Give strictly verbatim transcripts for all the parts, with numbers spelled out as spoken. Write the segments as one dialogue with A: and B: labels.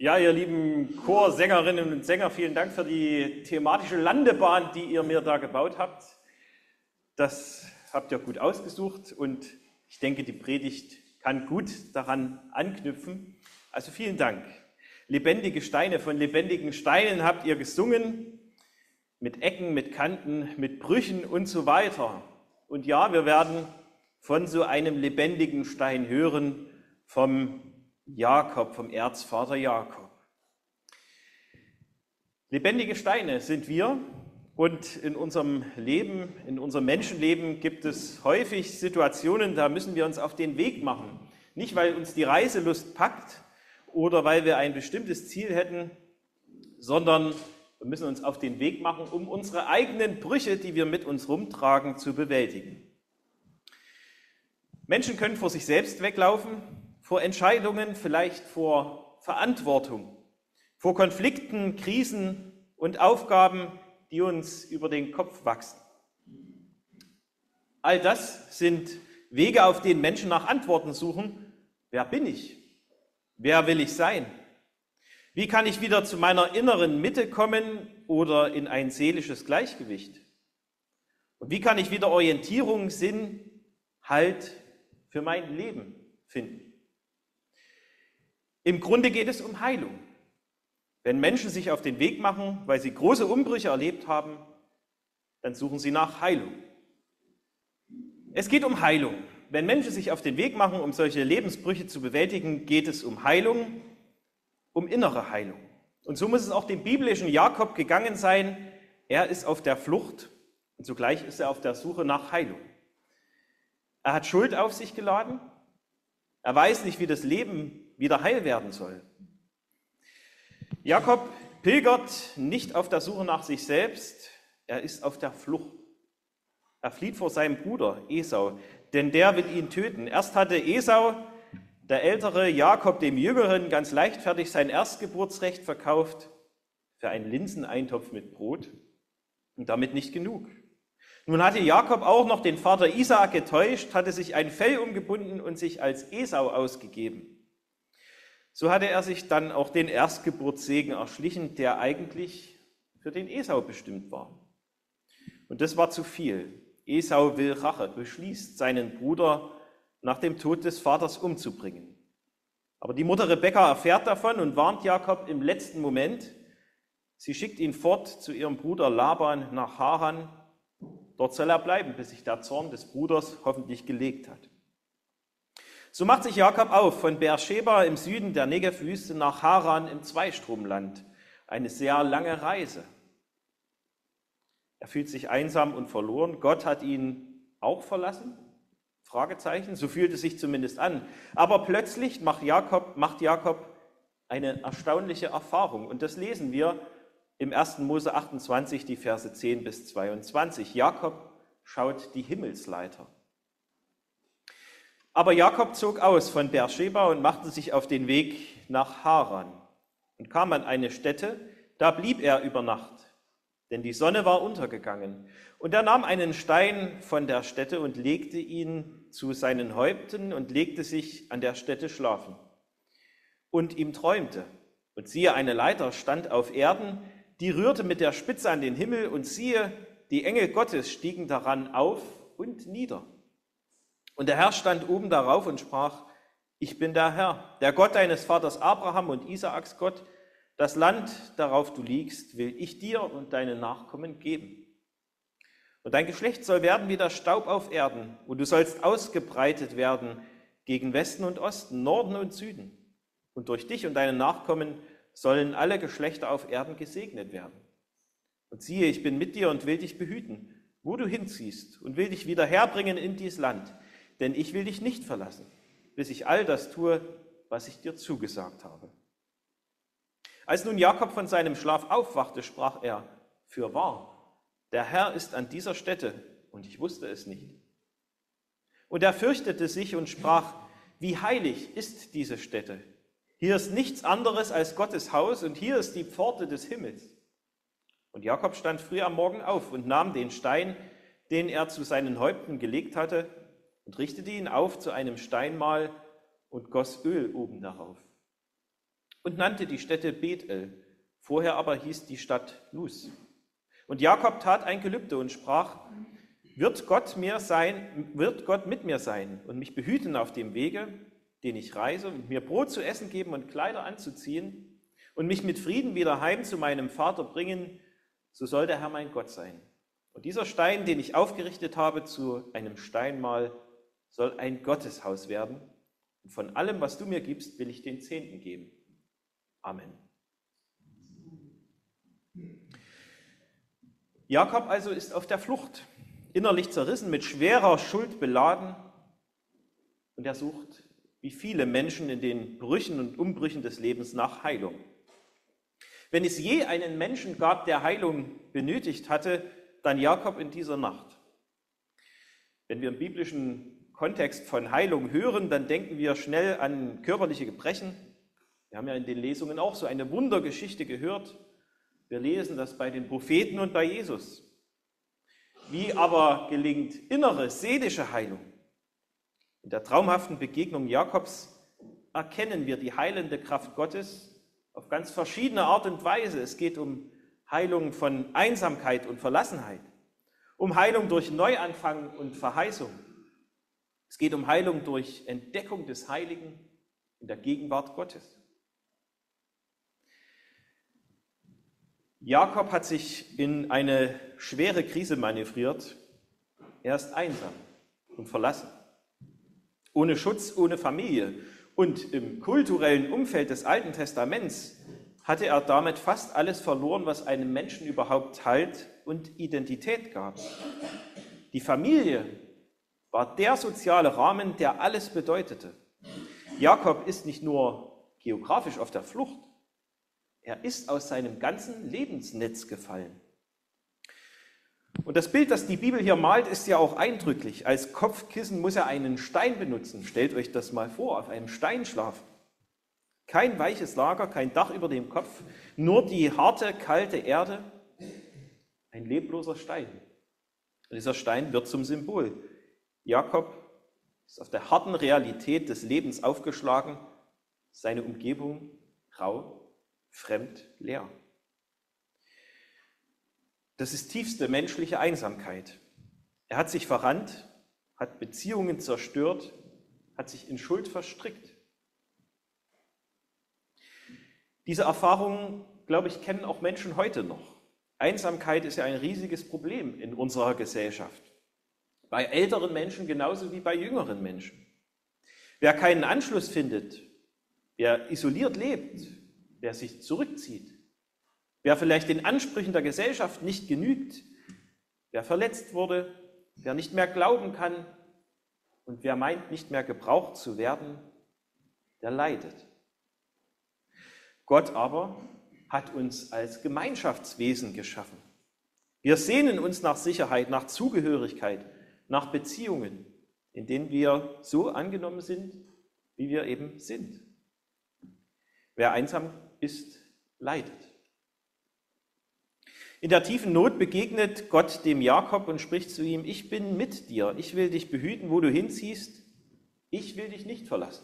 A: Ja, ihr lieben Chorsängerinnen und Sänger, vielen Dank für die thematische Landebahn, die ihr mir da gebaut habt. Das habt ihr gut ausgesucht und ich denke, die Predigt kann gut daran anknüpfen. Also vielen Dank. Lebendige Steine, von lebendigen Steinen habt ihr gesungen, mit Ecken, mit Kanten, mit Brüchen und so weiter. Und ja, wir werden von so einem lebendigen Stein hören, vom Jakob, vom Erzvater Jakob. Lebendige Steine sind wir und in unserem Leben, in unserem Menschenleben gibt es häufig Situationen, da müssen wir uns auf den Weg machen. Nicht, weil uns die Reiselust packt oder weil wir ein bestimmtes Ziel hätten, sondern wir müssen uns auf den Weg machen, um unsere eigenen Brüche, die wir mit uns rumtragen, zu bewältigen. Menschen können vor sich selbst weglaufen, vor Entscheidungen, vielleicht vor Verantwortung, vor Konflikten, Krisen und Aufgaben, die uns über den Kopf wachsen. All das sind Wege, auf denen Menschen nach Antworten suchen. Wer bin ich? Wer will ich sein? Wie kann ich wieder zu meiner inneren Mitte kommen oder in ein seelisches Gleichgewicht? Und wie kann ich wieder Orientierung, Sinn, Halt für mein Leben finden? Im Grunde geht es um Heilung. Wenn Menschen sich auf den Weg machen, weil sie große Umbrüche erlebt haben, dann suchen sie nach Heilung. Es geht um Heilung. Wenn Menschen sich auf den Weg machen, um solche Lebensbrüche zu bewältigen, geht es um Heilung, um innere Heilung. Und so muss es auch dem biblischen Jakob gegangen sein. Er ist auf der Flucht und zugleich ist er auf der Suche nach Heilung. Er hat Schuld auf sich geladen. Er weiß nicht, wie das Leben wieder heil werden soll. Jakob pilgert nicht auf der Suche nach sich selbst, er ist auf der Flucht. Er flieht vor seinem Bruder Esau, denn der will ihn töten. Erst hatte Esau, der ältere, Jakob dem Jüngeren, ganz leichtfertig sein Erstgeburtsrecht verkauft für einen Linseneintopf mit Brot und damit nicht genug. Nun hatte Jakob auch noch den Vater Isaak getäuscht, hatte sich ein Fell umgebunden und sich als Esau ausgegeben. So hatte er sich dann auch den Erstgeburtssegen erschlichen, der eigentlich für den Esau bestimmt war. Und das war zu viel. Esau will Rache, beschließt, seinen Bruder nach dem Tod des Vaters umzubringen. Aber die Mutter Rebekka erfährt davon und warnt Jakob im letzten Moment. Sie schickt ihn fort zu ihrem Bruder Laban nach Haran. Dort soll er bleiben, bis sich der Zorn des Bruders hoffentlich gelegt hat. So macht sich Jakob auf von Beersheba im Süden der Negev-Wüste nach Haran im Zweistromland. Eine sehr lange Reise. Er fühlt sich einsam und verloren. Gott hat ihn auch verlassen? Fragezeichen, so fühlt es sich zumindest an. Aber plötzlich macht Jakob, macht Jakob eine erstaunliche Erfahrung. Und das lesen wir im ersten Mose achtundzwanzig, die Verse zehn bis zweiundzwanzig. Jakob schaut die Himmelsleiter. Aber Jakob zog aus von Beersheba und machte sich auf den Weg nach Haran und kam an eine Stätte, da blieb er über Nacht, denn die Sonne war untergegangen. Und er nahm einen Stein von der Stätte und legte ihn zu seinen Häupten und legte sich an der Stätte schlafen. Und ihm träumte, und siehe, eine Leiter stand auf Erden, die rührte mit der Spitze an den Himmel, und siehe, die Engel Gottes stiegen daran auf und nieder. Und der Herr stand oben darauf und sprach: Ich bin der Herr, der Gott deines Vaters Abraham und Isaaks Gott. Das Land, darauf du liegst, will ich dir und deinen Nachkommen geben. Und dein Geschlecht soll werden wie der Staub auf Erden, und du sollst ausgebreitet werden gegen Westen und Osten, Norden und Süden. Und durch dich und deine Nachkommen sollen alle Geschlechter auf Erden gesegnet werden. Und siehe, ich bin mit dir und will dich behüten, wo du hinziehst, und will dich wieder herbringen in dies Land. Denn ich will dich nicht verlassen, bis ich all das tue, was ich dir zugesagt habe. Als nun Jakob von seinem Schlaf aufwachte, sprach er: Fürwahr, der Herr ist an dieser Stätte, und ich wusste es nicht. Und er fürchtete sich und sprach: Wie heilig ist diese Stätte? Hier ist nichts anderes als Gottes Haus, und hier ist die Pforte des Himmels. Und Jakob stand früh am Morgen auf und nahm den Stein, den er zu seinen Häupten gelegt hatte, und richtete ihn auf zu einem Steinmal und goss Öl oben darauf. und nannte die Stätte Bethel. Vorher aber hieß die Stadt Luz. Und Jakob tat ein Gelübde und sprach, wird Gott mir sein, wird Gott mit mir sein und mich behüten auf dem Wege, den ich reise, und mir Brot zu essen geben und Kleider anzuziehen und mich mit Frieden wieder heim zu meinem Vater bringen, so soll der Herr mein Gott sein. Und dieser Stein, den ich aufgerichtet habe zu einem Steinmal, soll ein Gotteshaus werden. Und von allem, was du mir gibst, will ich den Zehnten geben. Amen. Jakob also ist auf der Flucht, innerlich zerrissen, mit schwerer Schuld beladen, und er sucht, wie viele Menschen in den Brüchen und Umbrüchen des Lebens, nach Heilung. Wenn es je einen Menschen gab, der Heilung benötigt hatte, dann Jakob in dieser Nacht. Wenn wir im biblischen Kontext von Heilung hören, dann denken wir schnell an körperliche Gebrechen. Wir haben ja in den Lesungen auch so eine Wundergeschichte gehört. Wir lesen das bei den Propheten und bei Jesus. Wie aber gelingt innere, seelische Heilung? In der traumhaften Begegnung Jakobs erkennen wir die heilende Kraft Gottes auf ganz verschiedene Art und Weise. Es geht um Heilung von Einsamkeit und Verlassenheit, um Heilung durch Neuanfang und Verheißung. Es geht um Heilung durch Entdeckung des Heiligen in der Gegenwart Gottes. Jakob hat sich in eine schwere Krise manövriert. Er ist einsam und verlassen, ohne Schutz, ohne Familie. Und im kulturellen Umfeld des Alten Testaments hatte er damit fast alles verloren, was einem Menschen überhaupt Halt und Identität gab. Die Familie war der soziale Rahmen, der alles bedeutete. Jakob ist nicht nur geografisch auf der Flucht, er ist aus seinem ganzen Lebensnetz gefallen. Und das Bild, das die Bibel hier malt, ist ja auch eindrücklich. Als Kopfkissen muss er einen Stein benutzen. Stellt euch das mal vor, auf einem Stein schlafen. Kein weiches Lager, kein Dach über dem Kopf, nur die harte, kalte Erde, ein lebloser Stein. Und dieser Stein wird zum Symbol. Jakob ist auf der harten Realität des Lebens aufgeschlagen, seine Umgebung rau, fremd, leer. Das ist tiefste menschliche Einsamkeit. Er hat sich verrannt, hat Beziehungen zerstört, hat sich in Schuld verstrickt. Diese Erfahrungen, glaube ich, kennen auch Menschen heute noch. Einsamkeit ist ja ein riesiges Problem in unserer Gesellschaft. Bei älteren Menschen genauso wie bei jüngeren Menschen. Wer keinen Anschluss findet, wer isoliert lebt, wer sich zurückzieht, wer vielleicht den Ansprüchen der Gesellschaft nicht genügt, wer verletzt wurde, wer nicht mehr glauben kann und wer meint, nicht mehr gebraucht zu werden, der leidet. Gott aber hat uns als Gemeinschaftswesen geschaffen. Wir sehnen uns nach Sicherheit, nach Zugehörigkeit, nach Beziehungen, in denen wir so angenommen sind, wie wir eben sind. Wer einsam ist, leidet. In der tiefen Not begegnet Gott dem Jakob und spricht zu ihm: Ich bin mit dir, ich will dich behüten, wo du hinziehst, ich will dich nicht verlassen.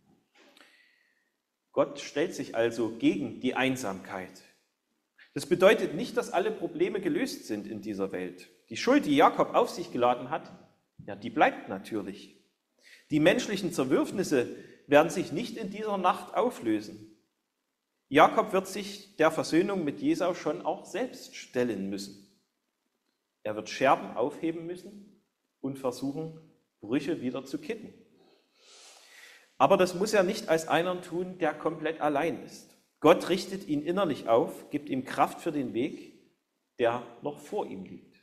A: Gott stellt sich also gegen die Einsamkeit. Das bedeutet nicht, dass alle Probleme gelöst sind in dieser Welt. Die Schuld, die Jakob auf sich geladen hat, ja, die bleibt natürlich. Die menschlichen Zerwürfnisse werden sich nicht in dieser Nacht auflösen. Jakob wird sich der Versöhnung mit Jesau schon auch selbst stellen müssen. Er wird Scherben aufheben müssen und versuchen, Brüche wieder zu kitten. Aber das muss er nicht als einer tun, der komplett allein ist. Gott richtet ihn innerlich auf, gibt ihm Kraft für den Weg, der noch vor ihm liegt.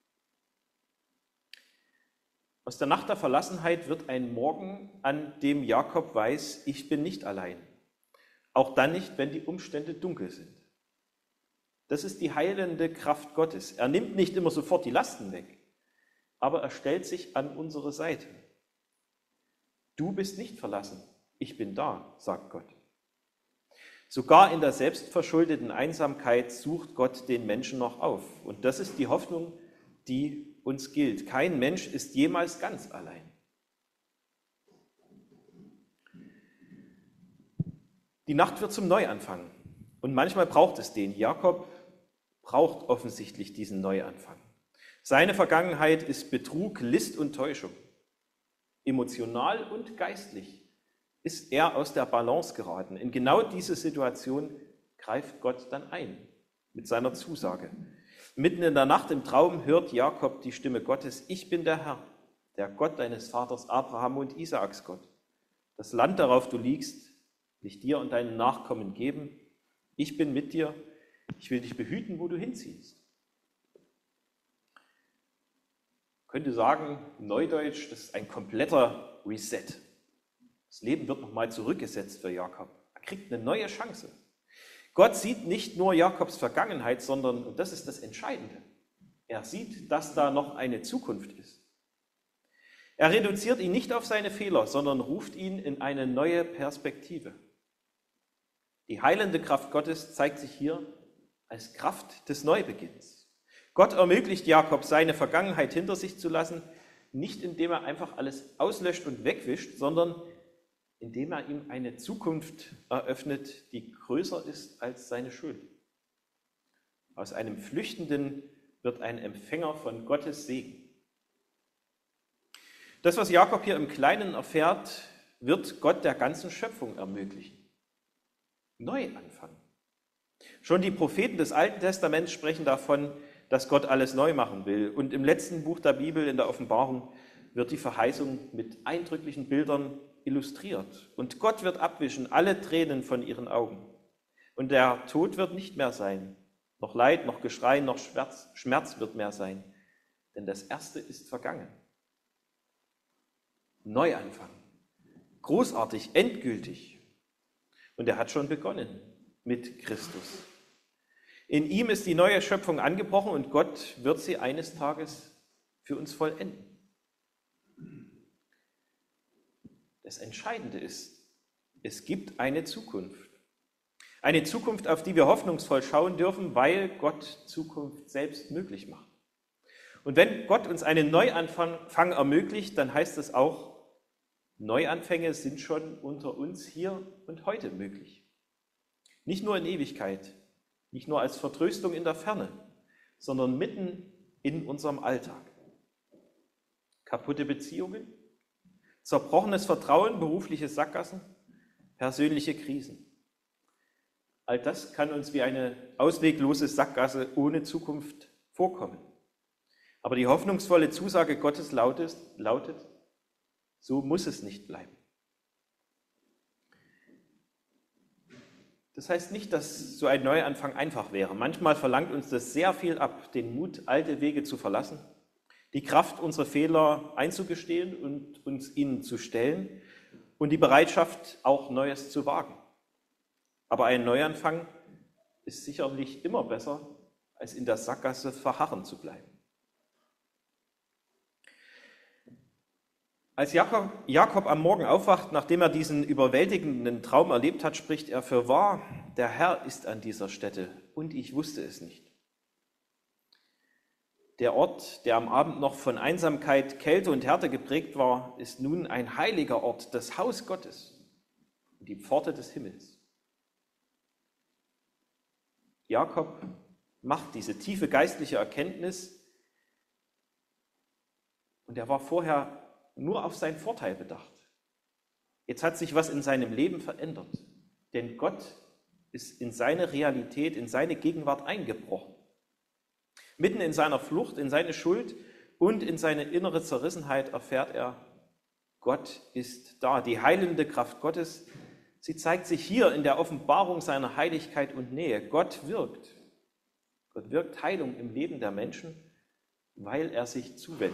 A: Aus der Nacht der Verlassenheit wird ein Morgen, an dem Jakob weiß, ich bin nicht allein. Auch dann nicht, wenn die Umstände dunkel sind. Das ist die heilende Kraft Gottes. Er nimmt nicht immer sofort die Lasten weg, aber er stellt sich an unsere Seite. Du bist nicht verlassen, ich bin da, sagt Gott. Sogar in der selbstverschuldeten Einsamkeit sucht Gott den Menschen noch auf. Und das ist die Hoffnung, die uns gilt. Kein Mensch ist jemals ganz allein. Die Nacht wird zum Neuanfang und manchmal braucht es den. Jakob braucht offensichtlich diesen Neuanfang. Seine Vergangenheit ist Betrug, List und Täuschung. Emotional und geistlich ist er aus der Balance geraten. In genau diese Situation greift Gott dann ein mit seiner Zusage. Mitten in der Nacht im Traum hört Jakob die Stimme Gottes: Ich bin der Herr, der Gott deines Vaters Abraham und Isaaks Gott. Das Land, darauf du liegst, will ich dir und deinen Nachkommen geben. Ich bin mit dir. Ich will dich behüten, wo du hinziehst. Ich könnte sagen, Neudeutsch, das ist ein kompletter Reset. Das Leben wird nochmal zurückgesetzt für Jakob. Er kriegt eine neue Chance. Gott sieht nicht nur Jakobs Vergangenheit, sondern, und das ist das Entscheidende, er sieht, dass da noch eine Zukunft ist. Er reduziert ihn nicht auf seine Fehler, sondern ruft ihn in eine neue Perspektive. Die heilende Kraft Gottes zeigt sich hier als Kraft des Neubeginns. Gott ermöglicht Jakob, seine Vergangenheit hinter sich zu lassen, nicht indem er einfach alles auslöscht und wegwischt, sondern indem er ihm eine Zukunft eröffnet, die größer ist als seine Schuld. Aus einem Flüchtenden wird ein Empfänger von Gottes Segen. Das, was Jakob hier im Kleinen erfährt, wird Gott der ganzen Schöpfung ermöglichen. Neuanfang. Schon die Propheten des Alten Testaments sprechen davon, dass Gott alles neu machen will. Und im letzten Buch der Bibel, in der Offenbarung, wird die Verheißung mit eindrücklichen Bildern illustriert. Und Gott wird abwischen alle Tränen von ihren Augen. Und der Tod wird nicht mehr sein. Noch Leid, noch Geschrei, noch Schmerz, Schmerz wird mehr sein. Denn das Erste ist vergangen. Neuanfang. Großartig, endgültig. Und er hat schon begonnen mit Christus. In ihm ist die neue Schöpfung angebrochen und Gott wird sie eines Tages für uns vollenden. Das Entscheidende ist, es gibt eine Zukunft. Eine Zukunft, auf die wir hoffnungsvoll schauen dürfen, weil Gott Zukunft selbst möglich macht. Und wenn Gott uns einen Neuanfang ermöglicht, dann heißt es auch, Neuanfänge sind schon unter uns hier und heute möglich. Nicht nur in Ewigkeit, nicht nur als Vertröstung in der Ferne, sondern mitten in unserem Alltag. Kaputte Beziehungen, zerbrochenes Vertrauen, berufliche Sackgassen, persönliche Krisen. All das kann uns wie eine ausweglose Sackgasse ohne Zukunft vorkommen. Aber die hoffnungsvolle Zusage Gottes lautet, lautet, so muss es nicht bleiben. Das heißt nicht, dass so ein Neuanfang einfach wäre. Manchmal verlangt uns das sehr viel ab, den Mut, alte Wege zu verlassen, die Kraft, unsere Fehler einzugestehen und uns ihnen zu stellen und die Bereitschaft, auch Neues zu wagen. Aber ein Neuanfang ist sicherlich immer besser, als in der Sackgasse verharren zu bleiben. Als Jakob, Jakob am Morgen aufwacht, nachdem er diesen überwältigenden Traum erlebt hat, spricht er: Für wahr, der Herr ist an dieser Stätte und ich wusste es nicht. Der Ort, der am Abend noch von Einsamkeit, Kälte und Härte geprägt war, ist nun ein heiliger Ort, das Haus Gottes und die Pforte des Himmels. Jakob macht diese tiefe geistliche Erkenntnis und er war vorher nur auf seinen Vorteil bedacht. Jetzt hat sich was in seinem Leben verändert, denn Gott ist in seine Realität, in seine Gegenwart eingebrochen. Mitten in seiner Flucht, in seine Schuld und in seine innere Zerrissenheit erfährt er, Gott ist da. Die heilende Kraft Gottes, sie zeigt sich hier in der Offenbarung seiner Heiligkeit und Nähe. Gott wirkt. Gott wirkt Heilung im Leben der Menschen, weil er sich zuwendet.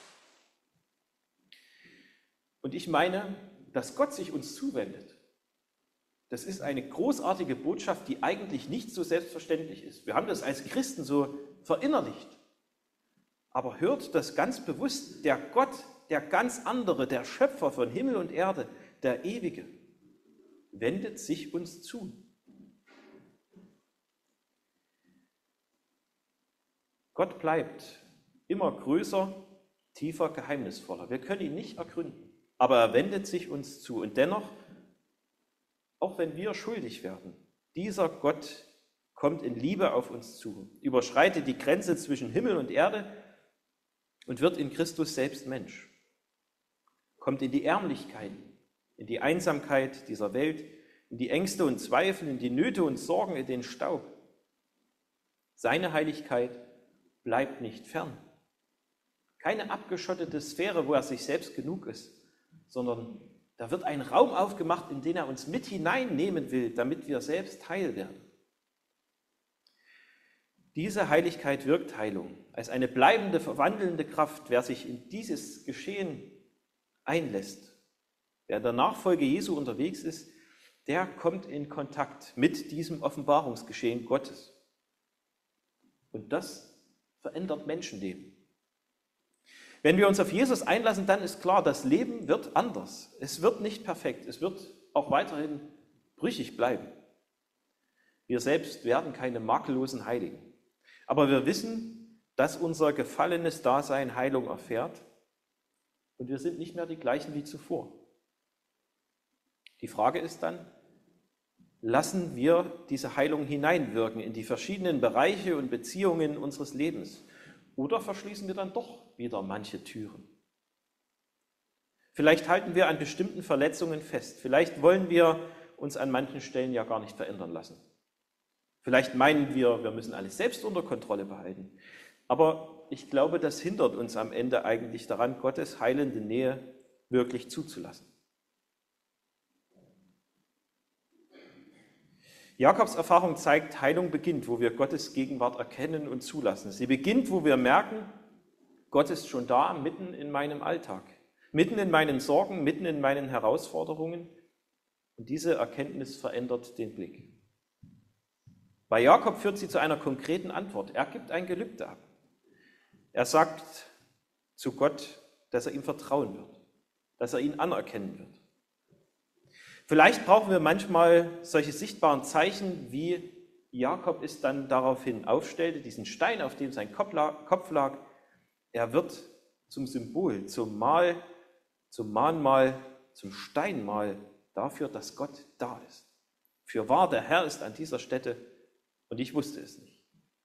A: Und ich meine, dass Gott sich uns zuwendet. Das ist eine großartige Botschaft, die eigentlich nicht so selbstverständlich ist. Wir haben das als Christen so verinnerlicht. Aber hört das ganz bewusst, der Gott, der ganz andere, der Schöpfer von Himmel und Erde, der Ewige, wendet sich uns zu. Gott bleibt immer größer, tiefer, geheimnisvoller. Wir können ihn nicht ergründen, aber er wendet sich uns zu. Und dennoch, auch wenn wir schuldig werden. Dieser Gott kommt in Liebe auf uns zu, überschreitet die Grenze zwischen Himmel und Erde und wird in Christus selbst Mensch. Kommt in die Ärmlichkeit, in die Einsamkeit dieser Welt, in die Ängste und Zweifel, in die Nöte und Sorgen, in den Staub. Seine Heiligkeit bleibt nicht fern. Keine abgeschottete Sphäre, wo er sich selbst genug ist, sondern da wird ein Raum aufgemacht, in den er uns mit hineinnehmen will, damit wir selbst heil werden. Diese Heiligkeit wirkt Heilung als eine bleibende, verwandelnde Kraft. Wer sich in dieses Geschehen einlässt, wer in der Nachfolge Jesu unterwegs ist, der kommt in Kontakt mit diesem Offenbarungsgeschehen Gottes. Und das verändert Menschenleben. Wenn wir uns auf Jesus einlassen, dann ist klar, das Leben wird anders. Es wird nicht perfekt. Es wird auch weiterhin brüchig bleiben. Wir selbst werden keine makellosen Heiligen. Aber wir wissen, dass unser gefallenes Dasein Heilung erfährt und wir sind nicht mehr die gleichen wie zuvor. Die Frage ist dann, lassen wir diese Heilung hineinwirken in die verschiedenen Bereiche und Beziehungen unseres Lebens? Oder verschließen wir dann doch wieder manche Türen? Vielleicht halten wir an bestimmten Verletzungen fest. Vielleicht wollen wir uns an manchen Stellen ja gar nicht verändern lassen. Vielleicht meinen wir, wir müssen alles selbst unter Kontrolle behalten. Aber ich glaube, das hindert uns am Ende eigentlich daran, Gottes heilende Nähe wirklich zuzulassen. Jakobs Erfahrung zeigt, Heilung beginnt, wo wir Gottes Gegenwart erkennen und zulassen. Sie beginnt, wo wir merken, Gott ist schon da, mitten in meinem Alltag, mitten in meinen Sorgen, mitten in meinen Herausforderungen. Und diese Erkenntnis verändert den Blick. Bei Jakob führt sie zu einer konkreten Antwort. Er gibt ein Gelübde ab. Er sagt zu Gott, dass er ihm vertrauen wird, dass er ihn anerkennen wird. Vielleicht brauchen wir manchmal solche sichtbaren Zeichen, wie Jakob es dann daraufhin aufstellte, diesen Stein, auf dem sein Kopf lag. Er wird zum Symbol, zum Mal, zum Mahnmal, zum Steinmal dafür, dass Gott da ist. Fürwahr, der Herr ist an dieser Stätte und ich wusste es nicht.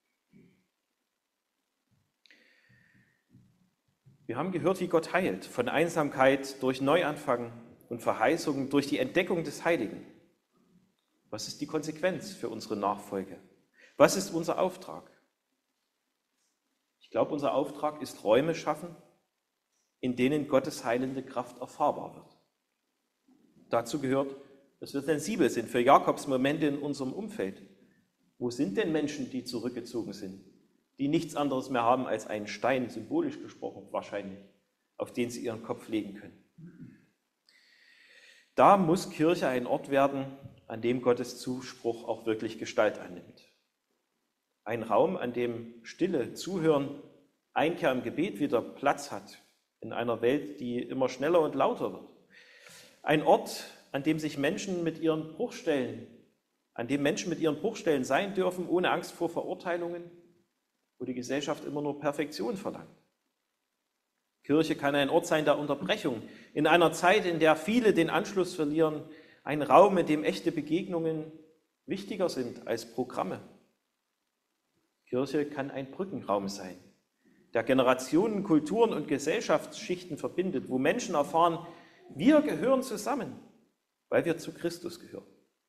A: Wir haben gehört, wie Gott heilt, von Einsamkeit durch Neuanfang und Verheißungen durch die Entdeckung des Heiligen. Was ist die Konsequenz für unsere Nachfolge? Was ist unser Auftrag? Ich glaube, unser Auftrag ist Räume schaffen, in denen Gottes heilende Kraft erfahrbar wird. Dazu gehört, dass wir sensibel sind für Jakobs Momente in unserem Umfeld. Wo sind denn Menschen, die zurückgezogen sind, die nichts anderes mehr haben als einen Stein, symbolisch gesprochen wahrscheinlich, auf den sie ihren Kopf legen können? Da muss Kirche ein Ort werden, an dem Gottes Zuspruch auch wirklich Gestalt annimmt. Ein Raum, an dem Stille, Zuhören, Einkehr im Gebet wieder Platz hat, in einer Welt, die immer schneller und lauter wird. Ein Ort, an dem sich Menschen mit ihren Bruchstellen, an dem Menschen mit ihren Bruchstellen sein dürfen, ohne Angst vor Verurteilungen, wo die Gesellschaft immer nur Perfektion verlangt. Kirche kann ein Ort sein der Unterbrechung, in einer Zeit, in der viele den Anschluss verlieren, ein Raum, in dem echte Begegnungen wichtiger sind als Programme. Kirche kann ein Brückenraum sein, der Generationen, Kulturen und Gesellschaftsschichten verbindet, wo Menschen erfahren, wir gehören zusammen, weil wir zu Christus gehören.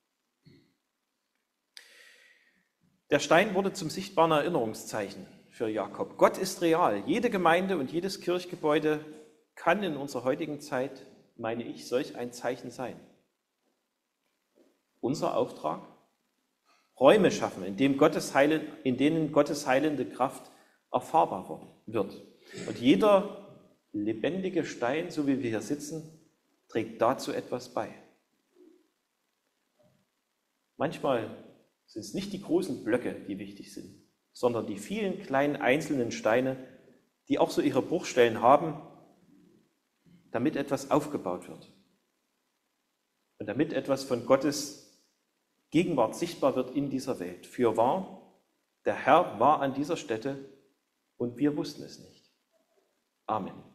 A: Der Stein wurde zum sichtbaren Erinnerungszeichen für Jakob. Gott ist real. Jede Gemeinde und jedes Kirchgebäude kann in unserer heutigen Zeit, meine ich, solch ein Zeichen sein. Unser Auftrag? Räume schaffen, in, dem Gottes Heilen, in denen Gottes heilende Kraft erfahrbar wird. Und jeder lebendige Stein, so wie wir hier sitzen, trägt dazu etwas bei. Manchmal sind es nicht die großen Blöcke, die wichtig sind, sondern die vielen kleinen einzelnen Steine, die auch so ihre Bruchstellen haben, damit etwas aufgebaut wird. Und damit etwas von Gottes Gegenwart sichtbar wird in dieser Welt. Fürwahr, der Herr war an dieser Stätte und wir wussten es nicht. Amen.